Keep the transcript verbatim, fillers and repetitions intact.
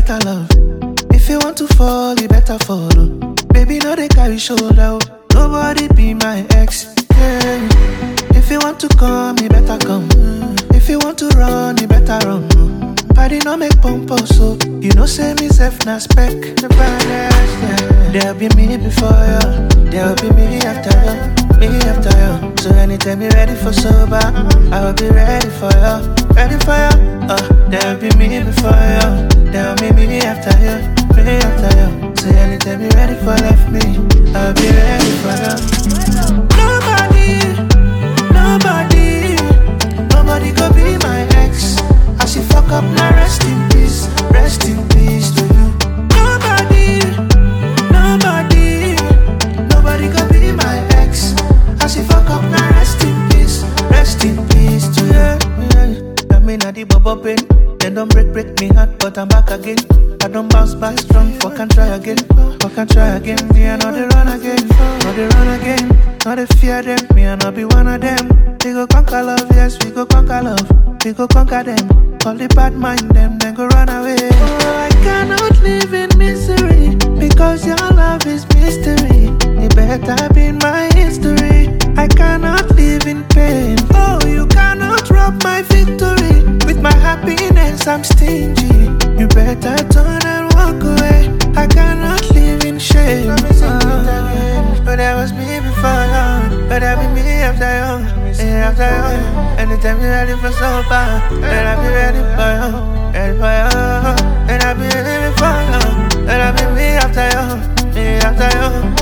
better love. If you want to fall, you better follow. Baby, no they carry shoulder. Nobody be my ex. Yeah. If you want to come, you better come. If you want to run, you better run. Body no make pump up, so you know say me self na spec. The baddest, yeah. There'll be me before you, there'll be me after you, me after you. So anytime you're ready for sober, I will be ready for you, ready for you. Uh, there'll be me before you, there'll be me after you, me after you. So anytime you're ready for left me, I'll be ready for you. Nobody, nobody, nobody go be my ex. As you fuck up now, rest in peace, rest in peace to you. Nobody, nobody, nobody can be my ex. As you fuck up now, rest in peace, rest in peace to you. I mean, I did bubble pain, then don't break, break me heart, but I'm back again. I don't bounce back strong, fuck and try again, fuck and try again. Me I know they run again, know they run again, know they fear them. Me I know be one of them. We go conquer love, yes, we go conquer love, we go conquer them. All the bad mind them, then go run away. Oh, I cannot live in misery, because your love is mystery. You better be my history. I cannot live in pain. Oh, you cannot rob my victory. With my happiness, I'm stingy. You better turn and walk away. I cannot live in shame. Uh, but that was me before you, but that be me after you, yeah, after you. Anytime you're ready for sober, then I'll be ready for you, ready for you. And I'll be ready for you, and I'll be me after you, me after you.